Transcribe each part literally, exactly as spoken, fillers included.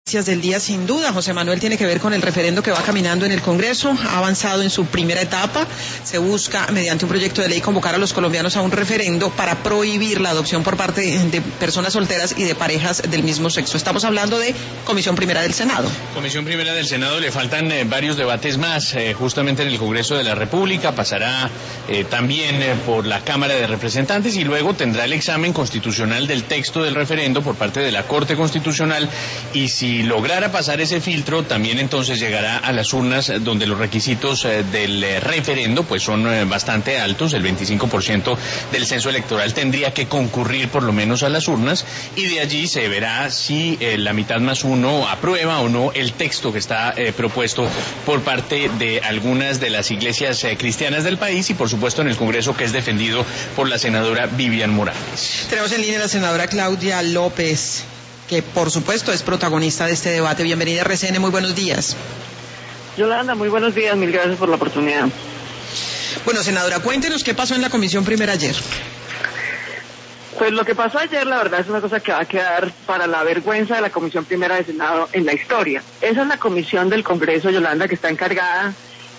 Del día, sin duda, José Manuel, tiene que ver con el referendo que va caminando en el Congreso. Ha avanzado en su primera etapa. Se busca, mediante un proyecto de ley, convocar a los colombianos a un referendo para prohibir la adopción por parte de personas solteras y de parejas del mismo sexo. Estamos hablando de Comisión Primera del Senado. Comisión Primera del Senado, le faltan eh, varios debates más, eh, justamente en el Congreso de la República. Pasará eh, también eh, por la Cámara de Representantes y luego tendrá el examen constitucional del texto del referendo por parte de la Corte Constitucional. Y si lograra pasar ese filtro, también entonces llegará a las urnas, donde los requisitos eh, del eh, referendo pues son eh, bastante altos. El veinticinco por ciento del censo electoral tendría que concurrir por lo menos a las urnas, y de allí se verá si eh, la mitad más uno aprueba o no el texto que está eh, propuesto por parte de algunas de las iglesias eh, cristianas del país, y por supuesto en el Congreso, que es defendido por la senadora Vivian Morales. Tenemos en línea a la senadora Claudia López, que por supuesto es protagonista de este debate. Bienvenida a R C N, muy buenos días. Yolanda, muy buenos días, mil gracias por la oportunidad. Bueno, senadora, cuéntenos qué pasó en la Comisión Primera ayer. Pues lo que pasó ayer, la verdad, es una cosa que va a quedar para la vergüenza de la Comisión Primera del Senado en la historia. Esa es la comisión del Congreso, Yolanda, que está encargada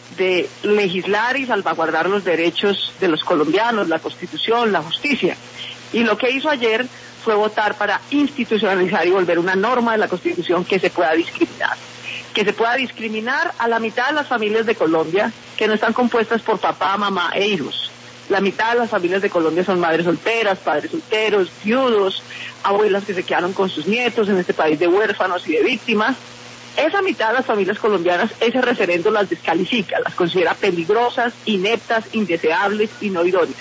de legislar y salvaguardar los derechos de los colombianos, la Constitución, la justicia. Y lo que hizo ayer fue votar para institucionalizar y volver una norma de la Constitución que se pueda discriminar. Que se pueda discriminar a la mitad de las familias de Colombia, que no están compuestas por papá, mamá e hijos. La mitad de las familias de Colombia son madres solteras, padres solteros, viudos, abuelas que se quedaron con sus nietos en este país de huérfanos y de víctimas. Esa mitad de las familias colombianas, ese referendo las descalifica, las considera peligrosas, ineptas, indeseables y no idóneas.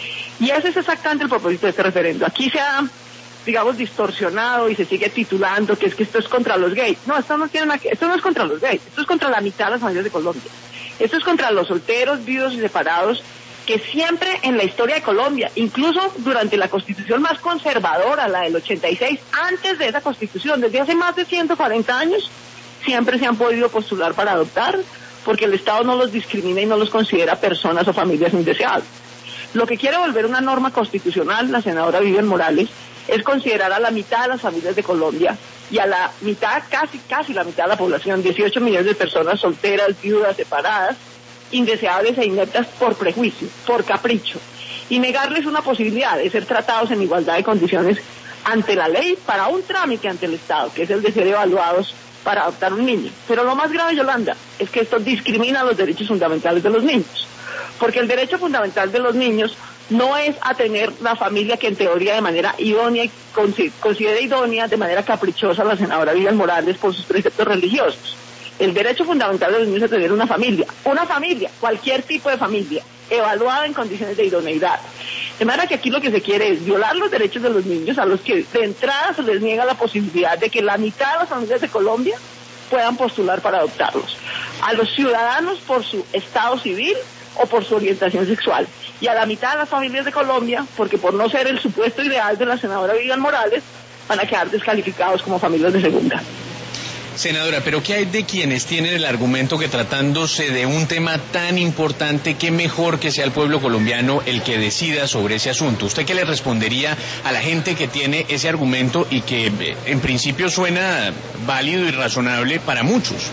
Y ese es exactamente el propósito de este referendo. Aquí se ha, digamos, distorsionado y se sigue titulando que es que esto es contra los gays. No, esto no tiene nada que, esto no es contra los gays, esto es contra la mitad de las familias de Colombia. Esto es contra los solteros, viudos y separados, que siempre en la historia de Colombia, incluso durante la constitución más conservadora, la del ochenta y seis, antes de esa constitución, desde hace más de ciento cuarenta años, siempre se han podido postular para adoptar, porque el Estado no los discrimina y no los considera personas o familias indeseables. Lo que quiere volver una norma constitucional, la senadora Vivian Morales, es considerar a la mitad de las familias de Colombia y a la mitad, casi, casi la mitad de la población, dieciocho millones de personas solteras, viudas, separadas, indeseables e ineptas por prejuicio, por capricho, y negarles una posibilidad de ser tratados en igualdad de condiciones ante la ley para un trámite ante el Estado, que es el de ser evaluados para adoptar un niño. Pero lo más grave, Yolanda, es que esto discrimina los derechos fundamentales de los niños, porque el derecho fundamental de los niños no es a tener la familia que en teoría de manera idónea y considera idónea de manera caprichosa la senadora Vivian Morales por sus preceptos religiosos. El derecho fundamental de los niños es a tener una familia, una familia, cualquier tipo de familia, evaluada en condiciones de idoneidad. De manera que aquí lo que se quiere es violar los derechos de los niños, a los que de entrada se les niega la posibilidad de que la mitad de las familias de Colombia puedan postular para adoptarlos. A los ciudadanos por su estado civil o por su orientación sexual. Y a la mitad de las familias de Colombia, porque por no ser el supuesto ideal de la senadora Vivian Morales, van a quedar descalificados como familias de segunda. Senadora, pero ¿qué hay de quienes tienen el argumento que, tratándose de un tema tan importante, qué mejor que sea el pueblo colombiano el que decida sobre ese asunto? ¿Usted qué le respondería a la gente que tiene ese argumento y que en principio suena válido y razonable para muchos?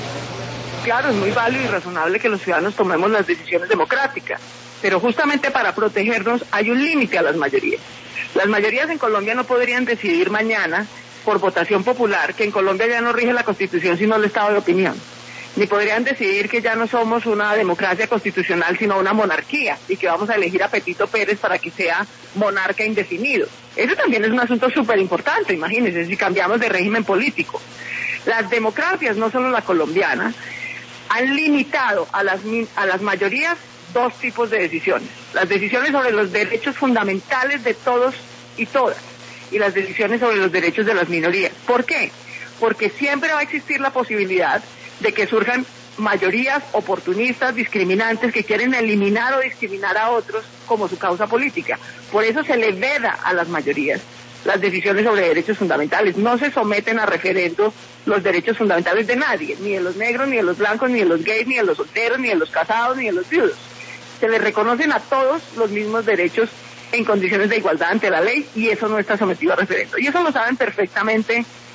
Claro, es muy válido y razonable que los ciudadanos tomemos las decisiones democráticas, pero justamente para protegernos hay un límite a las mayorías. Las mayorías en Colombia no podrían decidir mañana, por votación popular, que en Colombia ya no rige la Constitución sino el estado de opinión. Ni podrían decidir que ya no somos una democracia constitucional sino una monarquía y que vamos a elegir a Petito Pérez para que sea monarca indefinido. Eso también es un asunto súper importante, imagínense, si cambiamos de régimen político. Las democracias, no solo la colombiana, han limitado a las, a las mayorías dos tipos de decisiones. Las decisiones sobre los derechos fundamentales de todos y todas, y las decisiones sobre los derechos de las minorías. ¿Por qué? Porque siempre va a existir la posibilidad de que surjan mayorías oportunistas, discriminantes, que quieren eliminar o discriminar a otros como su causa política. Por eso se le veda a las mayorías las decisiones sobre derechos fundamentales. No se someten a referendo los derechos fundamentales de nadie, ni de los negros, ni de los blancos, ni de los gays, ni de los solteros, ni de los casados, ni de los viudos. Se les reconocen a todos los mismos derechos en condiciones de igualdad ante la ley, y eso no está sometido a referendo. Y eso lo saben perfectamente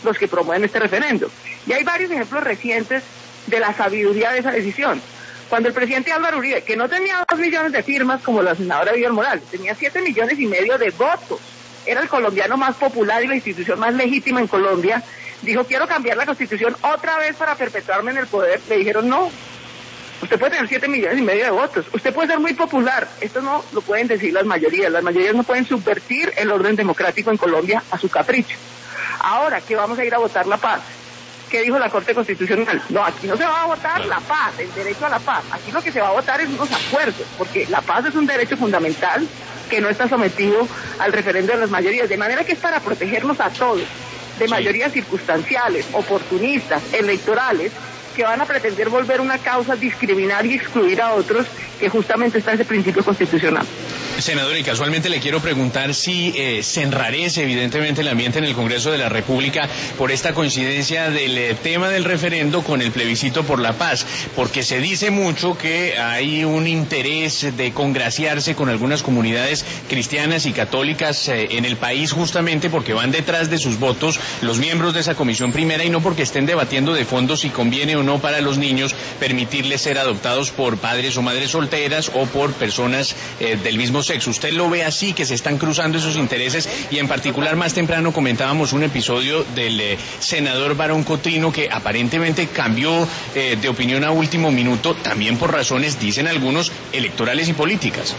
los que promueven este referendo. Y hay varios ejemplos recientes de la sabiduría de esa decisión. Cuando el presidente Álvaro Uribe, que no tenía dos millones de firmas como la senadora Vivian Morales, tenía siete millones y medio de votos, era el colombiano más popular y la institución más legítima en Colombia, dijo, quiero cambiar la Constitución otra vez para perpetuarme en el poder. Le dijeron, no, usted puede tener siete millones y medio de votos, usted puede ser muy popular, esto no lo pueden decir las mayorías, las mayorías no pueden subvertir el orden democrático en Colombia a su capricho. Ahora que vamos a ir a votar la paz, ¿qué dijo la Corte Constitucional? No, aquí no se va a votar la paz, el derecho a la paz, aquí lo que se va a votar es unos acuerdos, porque la paz es un derecho fundamental que no está sometido al referendo de las mayorías, de manera que es para protegernos a todos, de mayorías circunstanciales, oportunistas, electorales, que van a pretender volver una causa, discriminar y excluir a otros, que justamente está ese principio constitucional. Senador, y casualmente le quiero preguntar si eh, se enrarece evidentemente el ambiente en el Congreso de la República por esta coincidencia del eh, tema del referendo con el plebiscito por la paz, porque se dice mucho que hay un interés de congraciarse con algunas comunidades cristianas y católicas eh, en el país, justamente porque van detrás de sus votos los miembros de esa comisión primera y no porque estén debatiendo de fondo si conviene o no para los niños permitirles ser adoptados por padres o madres solteras o por personas eh, del mismo sexo. ¿Usted lo ve así, que se están cruzando esos intereses? Y en particular, más temprano comentábamos un episodio del eh, senador Barón Cotrino que aparentemente cambió eh, de opinión a último minuto, también por razones, dicen algunos, electorales y políticas.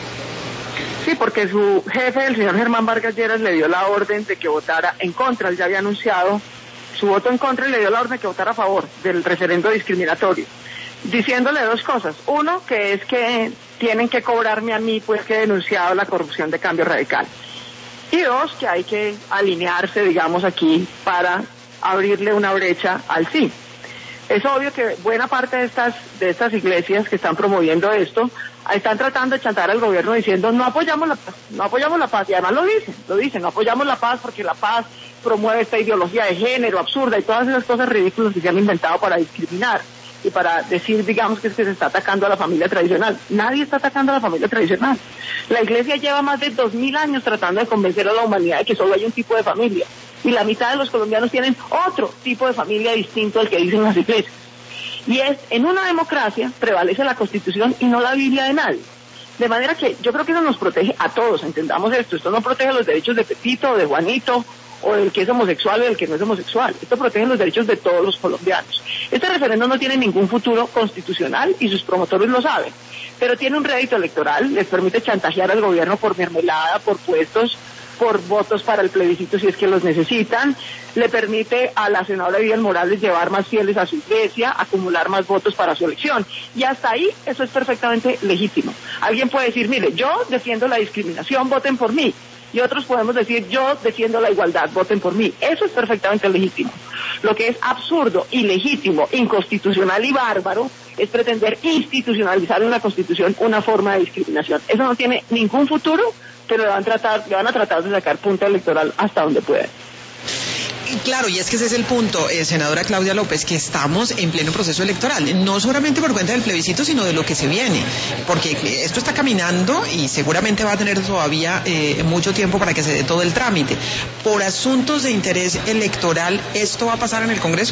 Sí, porque su jefe, el señor Germán Vargas Lleras, le dio la orden de que votara en contra. Él ya había anunciado su voto en contra y le dio la orden de que votara a favor del referendo discriminatorio, diciéndole dos cosas. Uno, que es que tienen que cobrarme a mí, pues que he denunciado la corrupción de Cambio Radical. Y dos, que hay que alinearse, digamos, aquí para abrirle una brecha al sí. Es obvio que buena parte de estas de estas iglesias que están promoviendo esto están tratando de chantar al gobierno diciendo no apoyamos la paz, no apoyamos la paz, y además lo dicen, lo dicen, no apoyamos la paz porque la paz promueve esta ideología de género absurda y todas esas cosas ridículas que se han inventado para discriminar y para decir, digamos, que es que se está atacando a la familia tradicional. Nadie está atacando a la familia tradicional. La iglesia lleva más de dos mil años tratando de convencer a la humanidad de que solo hay un tipo de familia, y la mitad de los colombianos tienen otro tipo de familia distinto al que dicen las iglesias. Y es, en una democracia prevalece la Constitución y no la Biblia de nadie. De manera que yo creo que eso nos protege a todos, entendamos esto. Esto no protege los derechos de Pepito, de Juanito, o del que es homosexual o del que no es homosexual. Esto protege los derechos de todos los colombianos. Este referendo no tiene ningún futuro constitucional y sus promotores lo saben, pero tiene un rédito electoral, les permite chantajear al gobierno por mermelada, por puestos, por votos para el plebiscito si es que los necesitan, le permite a la senadora Vivian Morales llevar más fieles a su iglesia, acumular más votos para su elección, y hasta ahí eso es perfectamente legítimo. Alguien puede decir, mire, yo defiendo la discriminación, voten por mí, y otros podemos decir, yo defiendo la igualdad, voten por mí. Eso es perfectamente legítimo. Lo que es absurdo, ilegítimo, inconstitucional y bárbaro es pretender institucionalizar en la Constitución una forma de discriminación. Eso no tiene ningún futuro, pero le van a tratar, le van a tratar de sacar punta electoral hasta donde puedan. Claro, y es que ese es el punto, eh, senadora Claudia López, que estamos en pleno proceso electoral, no solamente por cuenta del plebiscito, sino de lo que se viene, porque esto está caminando y seguramente va a tener todavía eh, mucho tiempo para que se dé todo el trámite. Por asuntos de interés electoral, ¿esto va a pasar en el Congreso?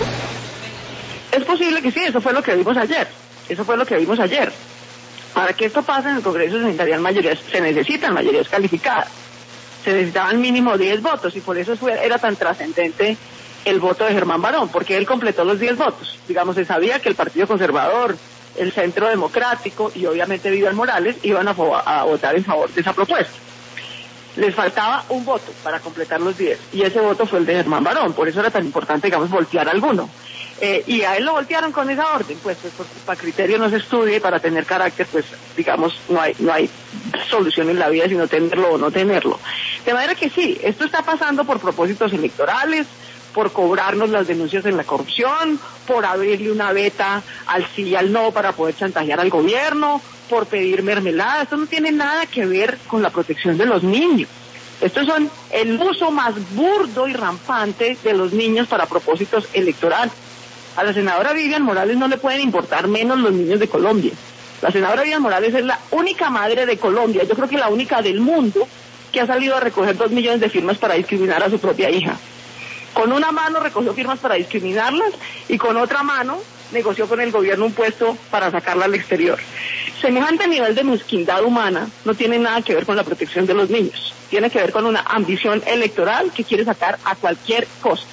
Es posible que sí, eso fue lo que vimos ayer, eso fue lo que vimos ayer. Para que esto pase en el Congreso se necesitarían mayorías, se necesitan mayorías calificadas. Se necesitaban mínimo diez votos y por eso fue, era tan trascendente el voto de Germán Barón, porque él completó los diez votos. Digamos, se sabía que el Partido Conservador, el Centro Democrático y obviamente Vivian Morales iban a, a votar en favor de esa propuesta. Les faltaba un voto para completar los diez y ese voto fue el de Germán Barón, por eso era tan importante, digamos, voltear alguno. Eh, y a él lo voltearon con esa orden, pues, pues porque para criterio no se estudie, para tener carácter, pues digamos, no hay no hay solución en la vida sino tenerlo o no tenerlo. De manera que sí, esto está pasando por propósitos electorales, por cobrarnos las denuncias en la corrupción, por abrirle una veta al sí y al no para poder chantajear al gobierno, por pedir mermelada. Esto no tiene nada que ver con la protección de los niños. Estos son el uso más burdo y rampante de los niños para propósitos electorales. A la senadora Vivian Morales no le pueden importar menos los niños de Colombia. La senadora Vivian Morales es la única madre de Colombia, yo creo que la única del mundo, que ha salido a recoger dos millones de firmas para discriminar a su propia hija. Con una mano recogió firmas para discriminarlas y con otra mano negoció con el gobierno un puesto para sacarla al exterior. Semejante nivel de mezquindad humana no tiene nada que ver con la protección de los niños. Tiene que ver con una ambición electoral que quiere sacar a cualquier costa.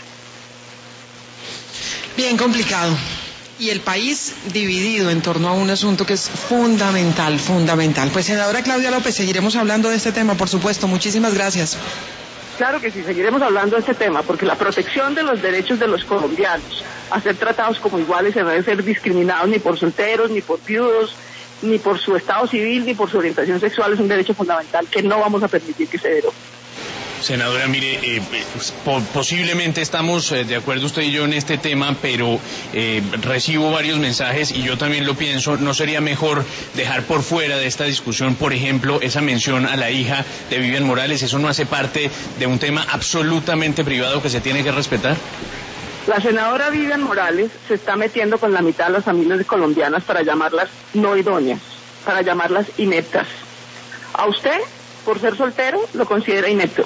Bien complicado. Y el país dividido en torno a un asunto que es fundamental, fundamental. Pues senadora Claudia López, seguiremos hablando de este tema, por supuesto. Muchísimas gracias. Claro que sí, seguiremos hablando de este tema, porque la protección de los derechos de los colombianos a ser tratados como iguales, a no ser discriminados ni por solteros, ni por viudos, ni por su estado civil, ni por su orientación sexual, es un derecho fundamental que no vamos a permitir que se derogue. Senadora, mire, eh, po posiblemente estamos eh, de acuerdo usted y yo en este tema, pero eh, recibo varios mensajes y yo también lo pienso. ¿No sería mejor dejar por fuera de esta discusión, por ejemplo, esa mención a la hija de Vivian Morales? ¿Eso no hace parte de un tema absolutamente privado que se tiene que respetar? La senadora Vivian Morales se está metiendo con la mitad de las familias colombianas para llamarlas no idóneas, para llamarlas ineptas. A usted, por ser soltero, lo considera inepto.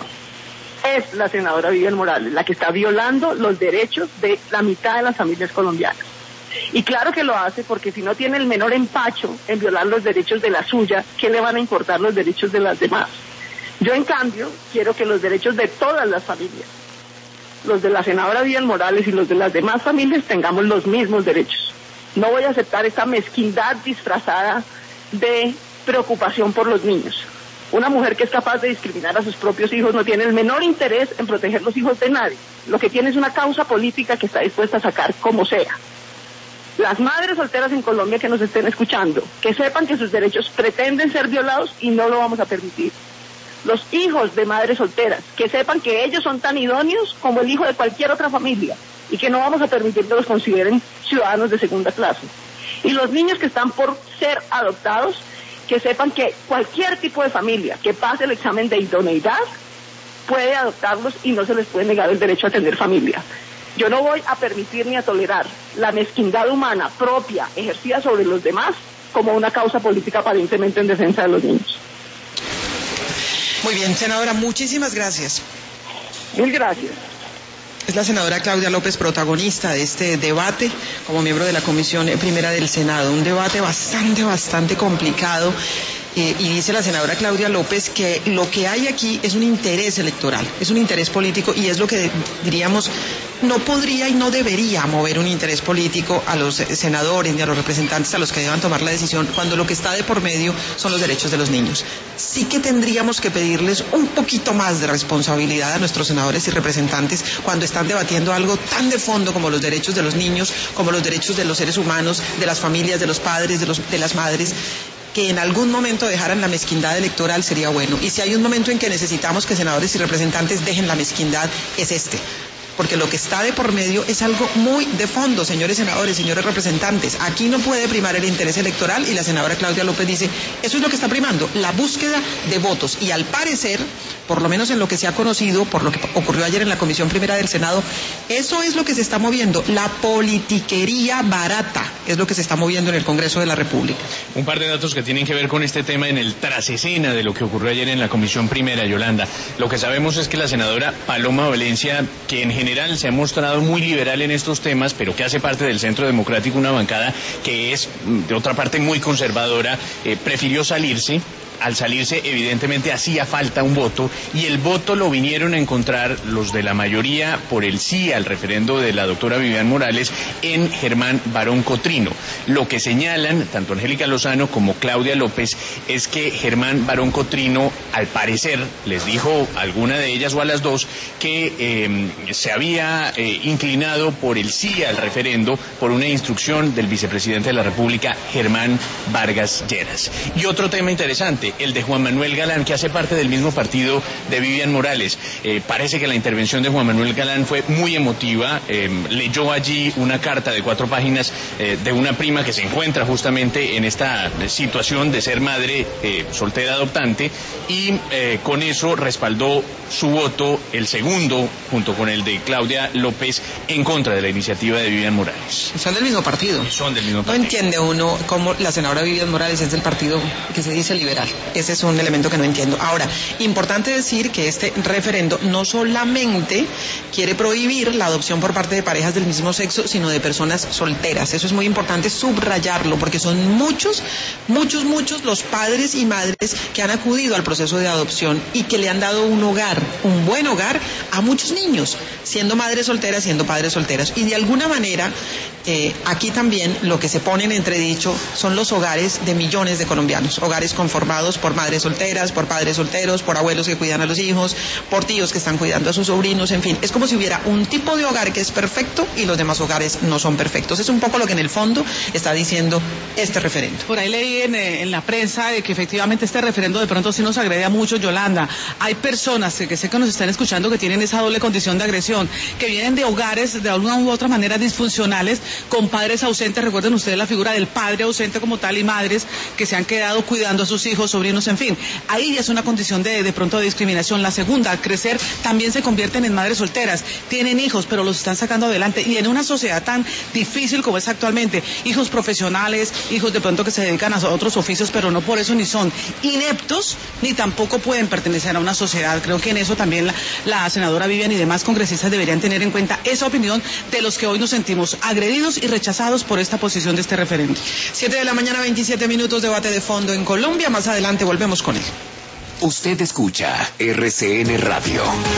Es la senadora Vivian Morales la que está violando los derechos de la mitad de las familias colombianas. Y claro que lo hace porque si no tiene el menor empacho en violar los derechos de la suya, ¿qué le van a importar los derechos de las demás? Yo, en cambio, quiero que los derechos de todas las familias, los de la senadora Vivian Morales y los de las demás familias, tengamos los mismos derechos. No voy a aceptar esta mezquindad disfrazada de preocupación por los niños. Una mujer que es capaz de discriminar a sus propios hijos no tiene el menor interés en proteger los hijos de nadie. Lo que tiene es una causa política que está dispuesta a sacar como sea. Las madres solteras en Colombia que nos estén escuchando, que sepan que sus derechos pretenden ser violados y no lo vamos a permitir. Los hijos de madres solteras, que sepan que ellos son tan idóneos como el hijo de cualquier otra familia y que no vamos a permitir que los consideren ciudadanos de segunda clase. Y los niños que están por ser adoptados, que sepan que cualquier tipo de familia que pase el examen de idoneidad puede adoptarlos y no se les puede negar el derecho a tener familia. Yo no voy a permitir ni a tolerar la mezquindad humana propia ejercida sobre los demás como una causa política aparentemente en defensa de los niños. Muy bien, senadora, muchísimas gracias. Mil gracias. Es la senadora Claudia López, protagonista de este debate como miembro de la Comisión Primera del Senado. Un debate bastante, bastante complicado. Eh, y dice la senadora Claudia López que lo que hay aquí es un interés electoral, es un interés político y es lo que diríamos no podría y no debería mover un interés político a los senadores ni a los representantes a los que deban tomar la decisión cuando lo que está de por medio son los derechos de los niños. Sí que tendríamos que pedirles un poquito más de responsabilidad a nuestros senadores y representantes cuando están debatiendo algo tan de fondo como los derechos de los niños, como los derechos de los seres humanos, de las familias, de los padres, de, los, de las madres. Que en algún momento dejaran la mezquindad electoral sería bueno. Y si hay un momento en que necesitamos que senadores y representantes dejen la mezquindad, es este. Porque lo que está de por medio es algo muy de fondo, señores senadores, señores representantes. Aquí no puede primar el interés electoral y la senadora Claudia López dice, eso es lo que está primando, la búsqueda de votos. Y al parecer, por lo menos en lo que se ha conocido, por lo que ocurrió ayer en la Comisión Primera del Senado, eso es lo que se está moviendo, la politiquería barata es lo que se está moviendo en el Congreso de la República. Un par de datos que tienen que ver con este tema en el trasescena de lo que ocurrió ayer en la Comisión Primera, Yolanda. Lo que sabemos es que la senadora Paloma Valencia, que en general se ha mostrado muy liberal en estos temas, pero que hace parte del Centro Democrático, una bancada que es, de otra parte, muy conservadora, eh, prefirió salirse. Al salirse, evidentemente, hacía falta un voto, y el voto lo vinieron a encontrar los de la mayoría por el sí al referendo de la doctora Vivian Morales en Germán Barón Cotrino. Lo que señalan, tanto Angélica Lozano como Claudia López, es que Germán Barón Cotrino, al parecer, les dijo a alguna de ellas o a las dos, que eh, se había eh, inclinado por el sí al referendo por una instrucción del vicepresidente de la República, Germán Vargas Lleras. Y otro tema interesante, el de Juan Manuel Galán, que hace parte del mismo partido de Vivian Morales. Eh, parece que la intervención de Juan Manuel Galán fue muy emotiva. Eh, leyó allí una carta de cuatro páginas eh, de una prima que se encuentra justamente en esta situación de ser madre eh, soltera adoptante, y eh, con eso respaldó su voto, el segundo, junto con el de Claudia López, en contra de la iniciativa de Vivian Morales. Son del mismo partido. Son del mismo partido. No entiende uno cómo la senadora Vivian Morales es del partido que se dice liberal. Ese es un elemento que no entiendo. Ahora, importante decir que este referendo no solamente quiere prohibir la adopción por parte de parejas del mismo sexo, sino de personas solteras. Eso es muy importante subrayarlo, porque son muchos, muchos, muchos los padres y madres que han acudido al proceso de adopción y que le han dado un hogar, un buen hogar a muchos niños, siendo madres solteras, siendo padres solteros. Y de alguna manera, eh, aquí también lo que se pone en entredicho son los hogares de millones de colombianos, hogares conformados por madres solteras, por padres solteros, por abuelos que cuidan a los hijos, por tíos que están cuidando a sus sobrinos, en fin, es como si hubiera un tipo de hogar que es perfecto y los demás hogares no son perfectos. Es un poco lo que en el fondo está diciendo este referendo. Por ahí leí en, en la prensa de que efectivamente este referendo de pronto sí nos agrede a mucho, Yolanda. Hay personas que, que sé que nos están escuchando que tienen esa doble condición de agresión, que vienen de hogares de alguna u otra manera disfuncionales, con padres ausentes. Recuerden ustedes la figura del padre ausente como tal y madres que se han quedado cuidando a sus hijos, sobrinos, en fin. Ahí es una condición de, de pronto de discriminación. La segunda, al crecer, también se convierten en madres solteras, tienen hijos, pero los están sacando adelante. Y en una sociedad tan difícil como es actualmente, hijos profesionales, hijos de pronto que se dedican a otros oficios, pero no por eso ni son ineptos, ni tampoco pueden pertenecer a una sociedad. Creo que en eso también la, la senadora Vivian y demás congresistas deberían tener en cuenta esa opinión de los que hoy nos sentimos agredidos y rechazados por esta posición de este referendo. Siete de la mañana, veintisiete minutos, debate de fondo en Colombia. Más adelante volvemos con él. Usted escucha R C N Radio.